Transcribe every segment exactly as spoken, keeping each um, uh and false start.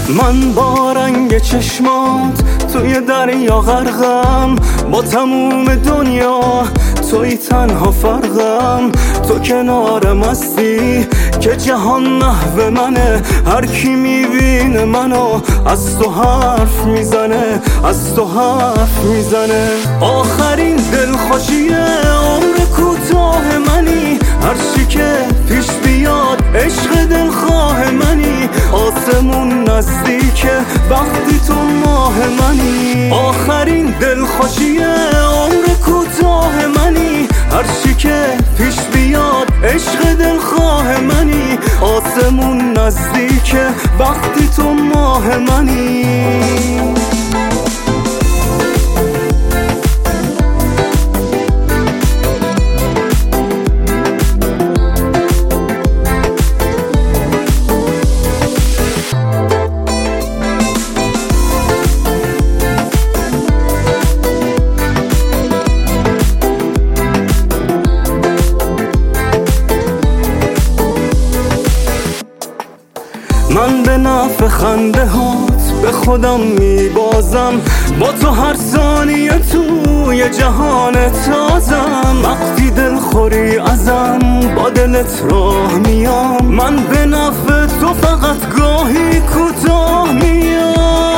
من با رنگ چشمات توی دریا غرقم، با تموم دنیا توی تنها فرقم. تو کنارم هستی که جهان محو منه، هر کی میبینه منو از تو حرف میزنه، از تو حرف میزنه. آخرین دلخوشی عمر کوتاه منی، هر چی که پیش بیاد عشق دلخواه منی. آسمون نزدیکه وقتی تو ماه منی. آخرین دلخوشی عمر کوتاه منی، هر چی که پیش بیاد عشق دلخواه منی. آسمون نزدیکه وقتی تو ماه منی. من به نفع خنده هات به خودم میبازم، با تو هر ثانیه توی جهان تازم. وقتی دلخوری ازم با دلت راه میام، من به نفع تو فقط گاهی کوتاه میام.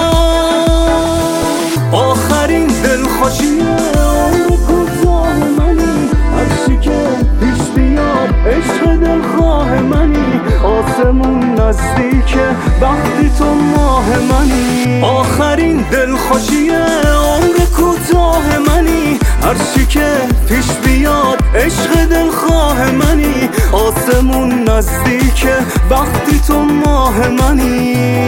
آخرین دلخوشی عمر کوتاه منی، هر چی که پیش بیاد عشق دلخواه منی. آسمون نزدیکه وقتی تو ماه منی. آخرین دلخوشی عمر کوتاه منی، هر چی که پیش بیاد عشق دلخواه منی. آسمون نزدیکه وقتی تو ماه منی.